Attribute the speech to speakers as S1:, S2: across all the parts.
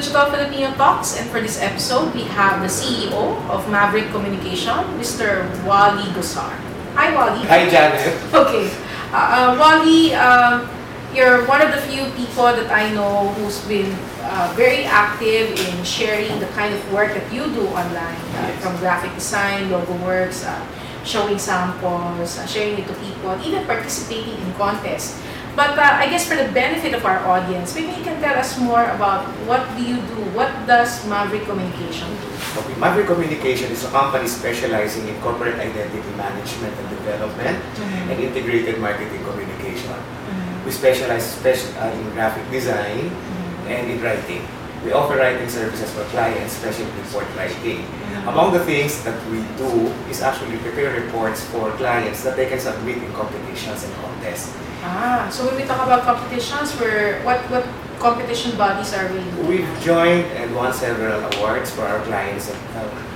S1: Digital Filipino Talks, and for this episode, we have the CEO of Maverick Communication, Mr. Wally Gusar. Hi, Wally.
S2: Hi, Janet.
S1: Okay. Wally, you're one of the few people that I know who's been very active in sharing the kind of work that you do online, from graphic design, logo works, showing samples, sharing it to people, even participating in contests. But I guess for the benefit of our audience, maybe you can tell us more about what do you do? What does Maverick Communication do?
S2: Okay, Maverick Communication is a company specializing in corporate identity management and development and integrated marketing communication. We specialize in graphic design and in writing. We offer writing services for clients, especially report writing. Among the things that we do is actually prepare reports for clients that they can submit in competitions and contests.
S1: So when we talk about competitions, what competition bodies are we?
S2: We've joined and won several awards for our clients at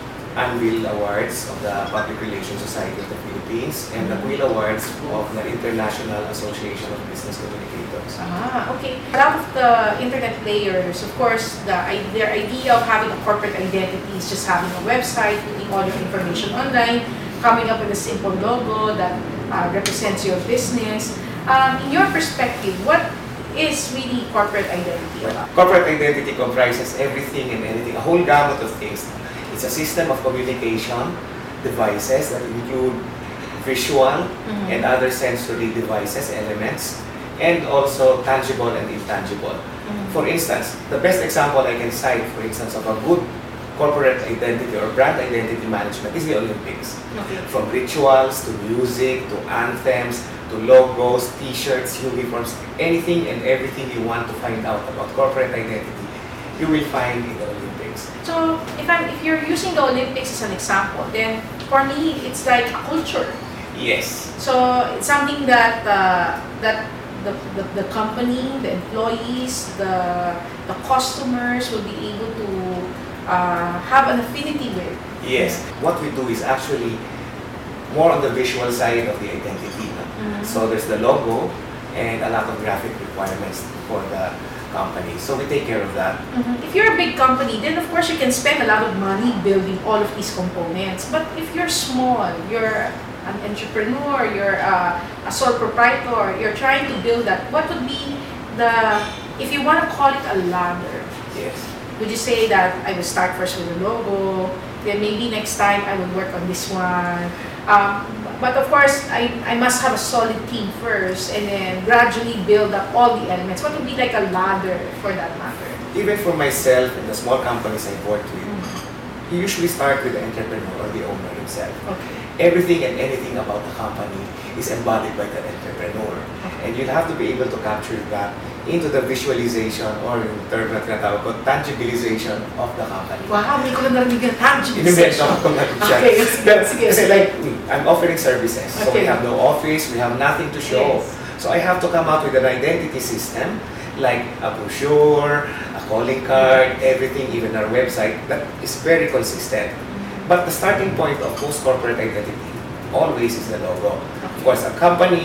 S2: Anvil Awards of the Public Relations Society of the Philippines and the Quill Awards of the International Association of Business Communicators.
S1: Okay. A lot of the internet players, of course, their idea of having a corporate identity is just having a website, putting all your information online, coming up with a simple logo that represents your business. In your perspective, what is really corporate identity about?
S2: Corporate identity comprises everything and anything, a whole gamut of things. It's a system of communication devices that include visual and other sensory devices, elements, and also tangible and intangible. For instance, the best example I can cite, for instance, of a good corporate identity or brand identity management is the Olympics. From rituals to music to anthems to logos, t-shirts, uniforms, anything and everything you want to find out about corporate identity, you will find in the Olympics.
S1: So if you're using the Olympics as an example, then for me it's like a culture.
S2: Yes.
S1: So it's something that the company, the employees, the customers will be able to have an affinity with.
S2: Yes. What we do is actually more on the visual side of the identity. So there's the logo and a lot of graphic requirements for the company. So we take care of that.
S1: If you're a big company, then of course you can spend a lot of money building all of these components. But if you're small, you're an entrepreneur, you're a sole proprietor, you're trying to build that, what would be if you want to call it a ladder?
S2: Yes.
S1: Would you say that I will start first with the logo, then maybe next time I will work on this one? But of course, I must have a solid team first and then gradually build up all the elements. What would be like a ladder for that matter?
S2: Even for myself and the small companies I've worked with, you usually start with the entrepreneur or the owner himself. Everything and anything about the company is embodied by the entrepreneur. And you'll have to be able to capture that into the visualization or yung term na tinatawag ko, tangibilization of the company.
S1: Wow, may ko lang narinig ang tangibilization.
S2: Okay, kasi like, I'm offering services. So we have no office, we have nothing to show. So I have to come up with an identity system like a brochure, a calling card, everything, even our website, that is very consistent. But the starting point of most corporate identity always is the logo. Of course, a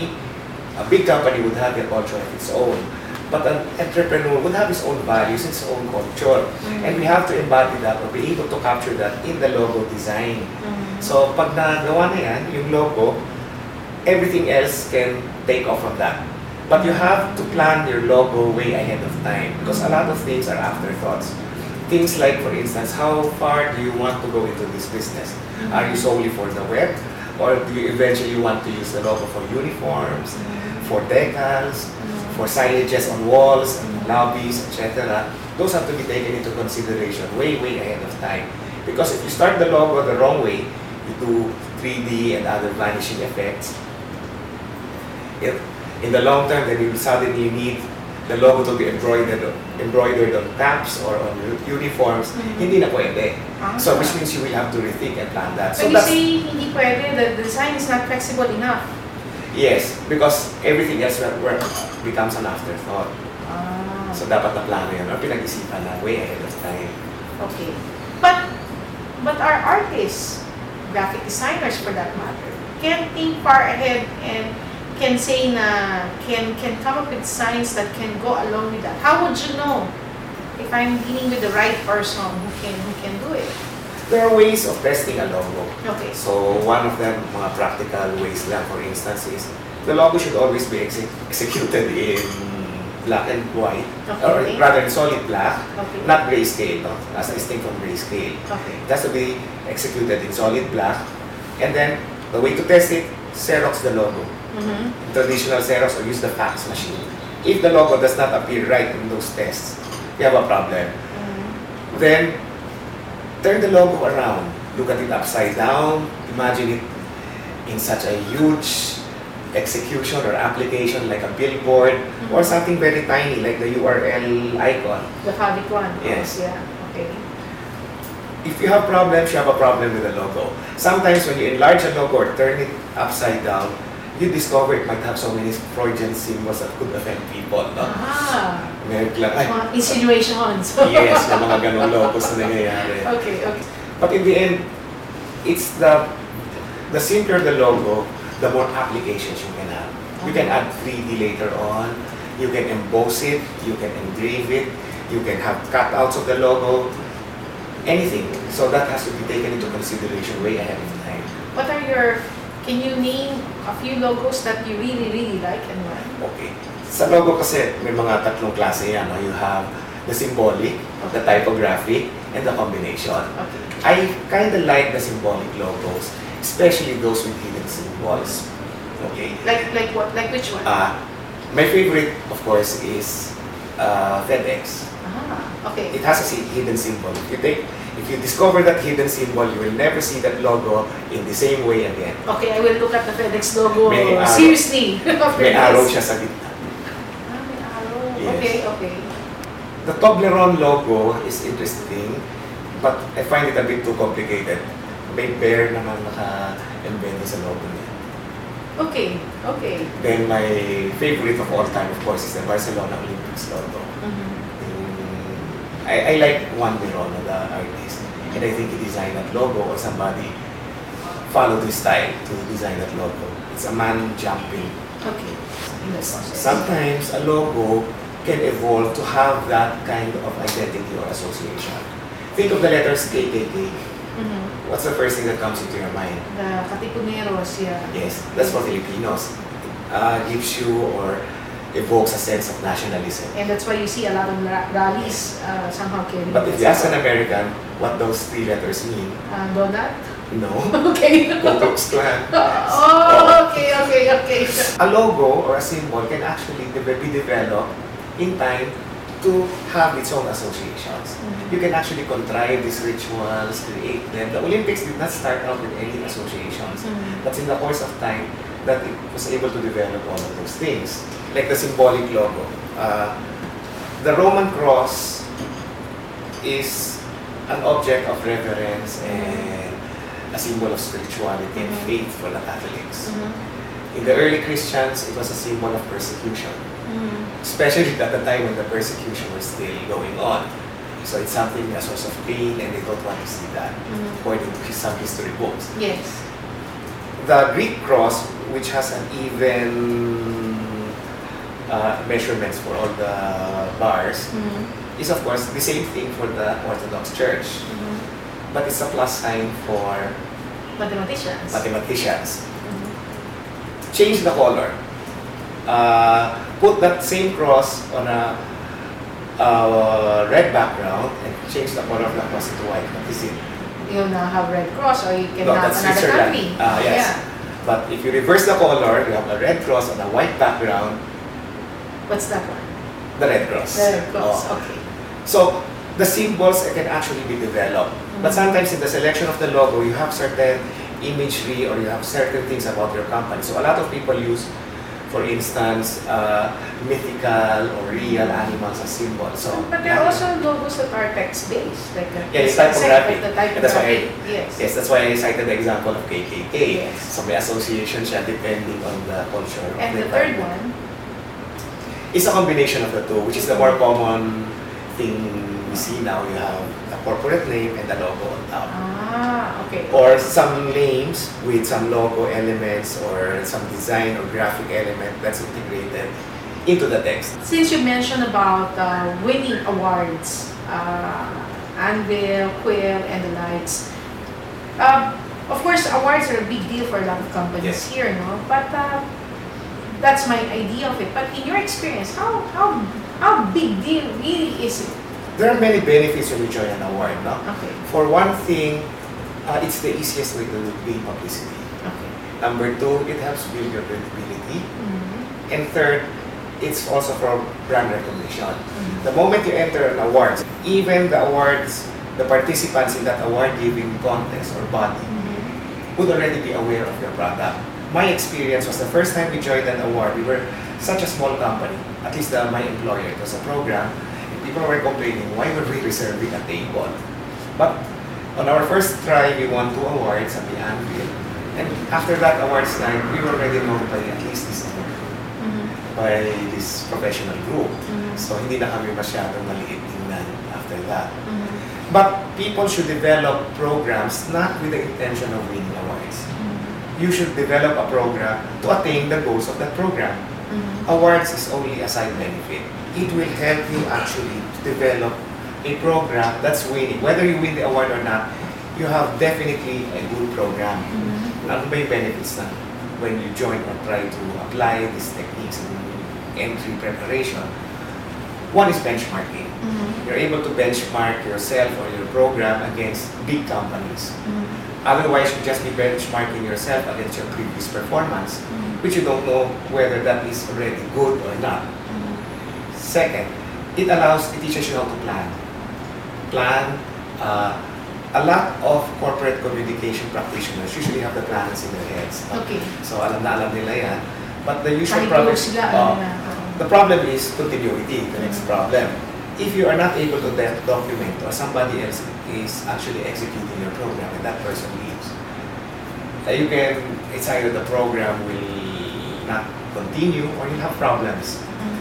S2: big company would have a culture of its own. But an entrepreneur would have his own values, its own culture. And we have to embody that or be able to capture that in the logo design. So pag nagawa na yan, yung logo, everything else can take off from that. But you have to plan your logo way ahead of time because a lot of things are afterthoughts. Things like, for instance, how far do you want to go into this business? Are you solely for the web? Or do you eventually want to use the logo for uniforms, for decals, for signages on walls, and lobbies, etc.? Those have to be taken into consideration way ahead of time. Because if you start the logo the wrong way, you do 3D and other vanishing effects. In the long term, then you will suddenly need the logo to be embroidered on caps or on uniforms. Hindi na pwede. So which means you will have to rethink and plan that.
S1: So you say hindi pwede, the design is not flexible enough.
S2: Yes, because everything else becomes an afterthought. So dapat na plano yan or pinag-isipan na way ahead of time.
S1: Okay. But our artists, graphic designers for that matter, can think far ahead and can say na can come up with signs that can go along with that. How would you know if I'm dealing with the right person who can do it?
S2: There are ways of testing a logo.
S1: Okay.
S2: So one of them, mga practical ways lang, for instance, is the logo should always be executed in black and white, or
S1: Okay.
S2: rather in solid black,
S1: Okay.
S2: not grayscale, no? As distinct from grayscale.
S1: Okay.
S2: It has to be executed in solid black, and then the way to test it, Xerox the logo.
S1: Mm-hmm.
S2: Traditional Xerox, or use the fax machine. If the logo does not appear right in those tests, you have a problem. Then, turn the logo around. Look at it upside down. Imagine it in such a huge execution or application like a billboard or something very tiny like the URL icon.
S1: The fabric one.
S2: Yes.
S1: Yeah. Okay.
S2: If you have problems, you have a problem with the logo. Sometimes when you enlarge a logo or turn it upside down, you discover it might have so many Freudian symbols that could offend people. No?
S1: Ah.
S2: Meron lang, ay,
S1: Mga insinuations.
S2: yes, yung mga ganong logos na nangyayari.
S1: Okay. Okay.
S2: But in the end, it's the simpler the logo, the more applications you can have. You can add 3D later on, you can emboss it, you can engrave it, you can have cutouts of the logo, anything. So that has to be taken into consideration way ahead of time.
S1: What are your? Can you name a few logos that you really really like and why?
S2: Okay. Sa logo kasi may mga tatlong klase yan. No? You have the symbolic, the typographic, and the combination.
S1: Okay.
S2: I kind of like the symbolic logos, especially those with hidden symbols. Okay.
S1: Like what? Like which one?
S2: My favorite, of course, is FedEx.
S1: Okay.
S2: It has a hidden symbol. If you discover that hidden symbol, you will never see that logo in the same way again.
S1: Okay, I will look at the FedEx logo
S2: May arrow.
S1: seriously.
S2: May arrow siya sa gitna.
S1: May arrow.
S2: Yes.
S1: Okay. Okay.
S2: The Toblerone logo is interesting, but I find it a bit too complicated. May bear naman naka-embed sa logo niya.
S1: Okay. Okay.
S2: Then my favorite of all time, of course, is the Barcelona Olympics logo. I like Juan Verona, the artist, and I think he designed that logo, or somebody followed his style to design that logo. It's a man jumping.
S1: Okay. In the process.
S2: Sometimes a logo can evolve to have that kind of identity or association. Think of the letters KKK. What's the first thing that comes into your mind?
S1: The Katipuneros, yeah.
S2: Yes, that's for Filipinos. Gives you or evokes a sense of nationalism.
S1: And that's why you see a lot of rallies somehow carrying.
S2: But if you ask an American what those three letters mean,
S1: Donut?
S2: no.
S1: Okay.
S2: Ku Klux Klan.
S1: Oh, okay.
S2: A logo or a symbol can actually be developed in time to have its own associations. You can actually contrive these rituals, create them. The Olympics did not start out with any associations, but in the course of time, that it was able to develop all of those things. Like the symbolic logo. The Roman cross is an object of reverence and a symbol of spirituality and faith for the Catholics. In the early Christians, it was a symbol of persecution, especially at the time when the persecution was still going on. So it's something, a source of pain, and they don't want to see that, according to some history books.
S1: Yes.
S2: The Greek cross, which has an even measurements for all the bars, is of course the same thing for the Orthodox Church, but it's a plus sign for mathematicians. Change the color. Put that same cross on a red background and change the color of the cross into white. What is it?
S1: You have Red Cross, or you can
S2: No,
S1: have
S2: that's
S1: another
S2: Switzerland.
S1: country.
S2: Yes.
S1: Yeah.
S2: But if you reverse the color, you have a red cross on a white background,
S1: What's that one?
S2: the red cross.
S1: The Red Cross.
S2: Oh.
S1: Okay.
S2: So the symbols can actually be developed. But sometimes in the selection of the logo, you have certain imagery or you have certain things about your company. So a lot of people use, for instance, mythical or real animals as symbols. So
S1: But there are also logos that are text-based, like
S2: it's typographic.
S1: The
S2: And that's why
S1: yes.
S2: that's why I cited the example of KKK.
S1: Yes.
S2: So may association siya depending on the culture. of
S1: And the
S2: time.
S1: third one,
S2: It's a combination of the two, which is the more common thing we see now. You have a corporate name and the logo on top.
S1: okay.
S2: Or some names with some logo elements or some design or graphic element that's integrated into the text.
S1: Since you mentioned about winning awards, Anvil, Quill, and the likes, of course, awards are a big deal for a lot of companies
S2: Yes.
S1: here, no? But that's my idea of it. But in your experience, how big deal really is it?
S2: There are many benefits when you join an award, no?
S1: Okay.
S2: For one thing, it's the easiest way to gain publicity.
S1: Okay.
S2: Number two, it helps build your credibility.
S1: Mm-hmm.
S2: And third, it's also for brand recognition.
S1: Mm-hmm.
S2: The moment you enter an awards, even the awards, the participants in that award-giving contest or body
S1: Mm-hmm.
S2: would already be aware of your product. My experience was the first time we joined an award, we were such a small company, at least my employer, it was a program, and people were complaining, why were we reserving a table? But on our first try, we won 2 awards at the Anvil. And after that awards night, we were already known by at least this
S1: Mm-hmm.
S2: by this professional group.
S1: Mm-hmm.
S2: So hindi na kami masyadong maliit tingnan after that.
S1: Mm-hmm.
S2: But people should develop programs not with the intention of winning awards. You should develop a program to attain the goals of that program.
S1: Mm-hmm.
S2: Awards is only a side benefit. It will help you actually to develop a program that's winning. Whether you win the award or not, you have definitely a good program.
S1: Mm-hmm.
S2: Ano ba yung benefits na when you join or try to apply these techniques in entry preparation? One is benchmarking.
S1: Mm-hmm.
S2: You're able to benchmark yourself or your program against big companies.
S1: Mm-hmm.
S2: Otherwise, you just be benchmarking yourself against your previous performance,
S1: Mm-hmm.
S2: which you don't know whether that is already good or not.
S1: Mm-hmm.
S2: Second, it teaches you how to plan. Plan. A lot of corporate communication practitioners usually have the plans in their heads.
S1: Okay.
S2: So alam na alam nila yan. But the usual
S1: Kahit
S2: problem,
S1: close sila, ano na.
S2: the problem is continuity, the next problem. If you are not able to document or somebody else is actually executing your program and that person leaves, it's either the program will not continue or you'll have problems.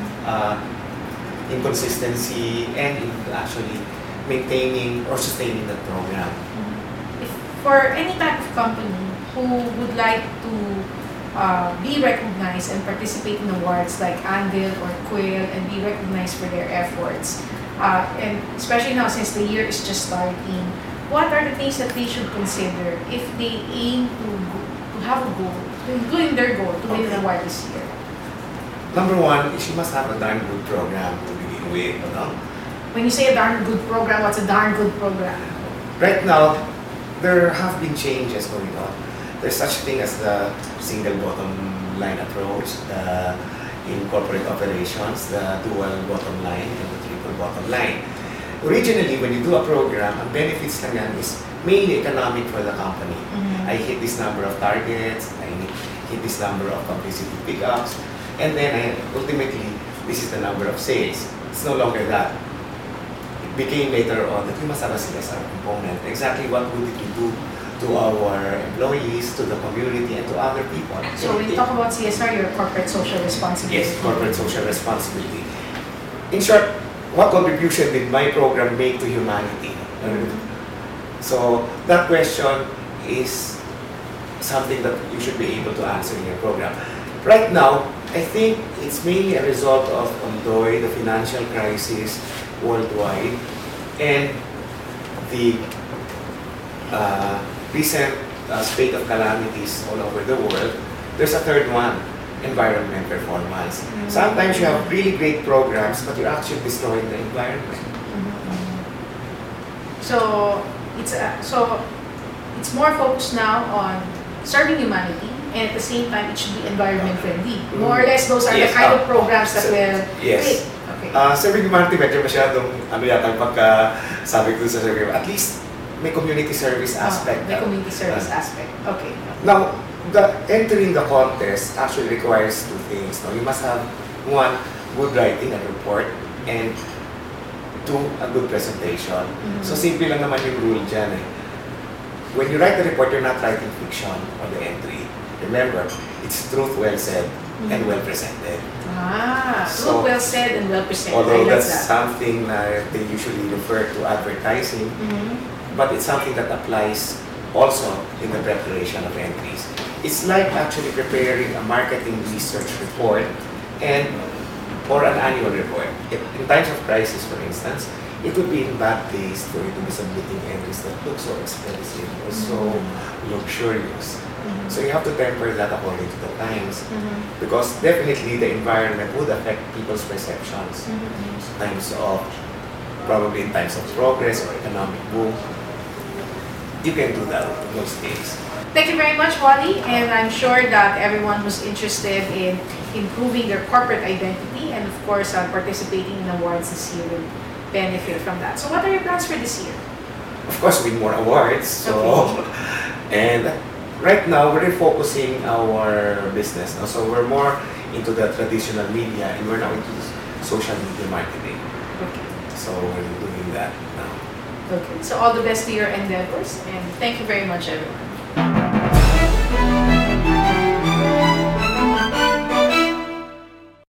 S2: Inconsistency and in actually maintaining or sustaining the program.
S1: If for any type of company who would like to be recognized and participate in awards like Anvil or Quill and be recognized for their efforts, and especially now since the year is just starting, what are the things that they should consider if they aim to have a goal, including their goal to win an award this year?
S2: Number one is you must have a darn good program to begin with. No?
S1: When you say a darn good program, what's a darn good program?
S2: Right now, there have been changes going on. There's such thing as the single bottom line approach, in corporate operations, the dual bottom line and the triple bottom line. Originally, when you do a program, ang benefits lang yan is mainly economic for the company.
S1: Mm-hmm.
S2: I hit this number of targets, I hit this number of publicity pickups, and then ultimately, this is the number of sales. It's no longer that. It became later on that we must have a CSR component. Exactly what would it do to our employees, to the community, and to other people.
S1: So when you talk about CSR, your corporate social responsibility.
S2: Yes, corporate social responsibility. In short, what contribution did my program make to humanity? So that question is something that you should be able to answer in your program. Right now, I think it's mainly a result of Ondoy, the financial crisis worldwide, and the recent spate of calamities all over the world. There's a third one, environment performance. Sometimes you have really great programs, but you're actually destroying the environment.
S1: So it's more focused now on serving humanity, and at the same time, it should be environment friendly. More or less, those are
S2: Yes,
S1: the kind of programs that will.
S2: yes.
S1: Okay.
S2: Serving humanity, medyo masyadong yata pagka sabi ko sa serving, at least may community service aspect.
S1: The community service aspect. Okay.
S2: Now, entering the contest actually requires 2 things. No? You must have, 1, good writing, a report, and 2, a good presentation. So simple lang naman yung rule dyan. When you write the report, you're not writing fiction on the entry. Remember, it's truth well said and well presented.
S1: Truth well said and well presented.
S2: Although
S1: I like
S2: that's
S1: that.
S2: something they usually refer to advertising, but it's something that applies also in the preparation of entries. It's like actually preparing a marketing research report, and or an annual report. In times of crisis, for instance, it would be in bad taste for you to be submitting entries that look so expensive or so luxurious. So you have to temper that according to the times, because definitely the environment would affect people's perceptions. Times of, probably in times of progress or economic boom, you can do that in those days.
S1: Thank you very much, Wally, and I'm sure that everyone who's interested in improving their corporate identity and of course participating in awards this year will benefit from that. So what are your plans for this year?
S2: Of course, win more awards. So, and right now we're refocusing our business now. So we're more into the traditional media and we're now into social media marketing.
S1: Okay.
S2: So we're doing that now.
S1: Okay. So all the best to your endeavors and thank you very much, everyone.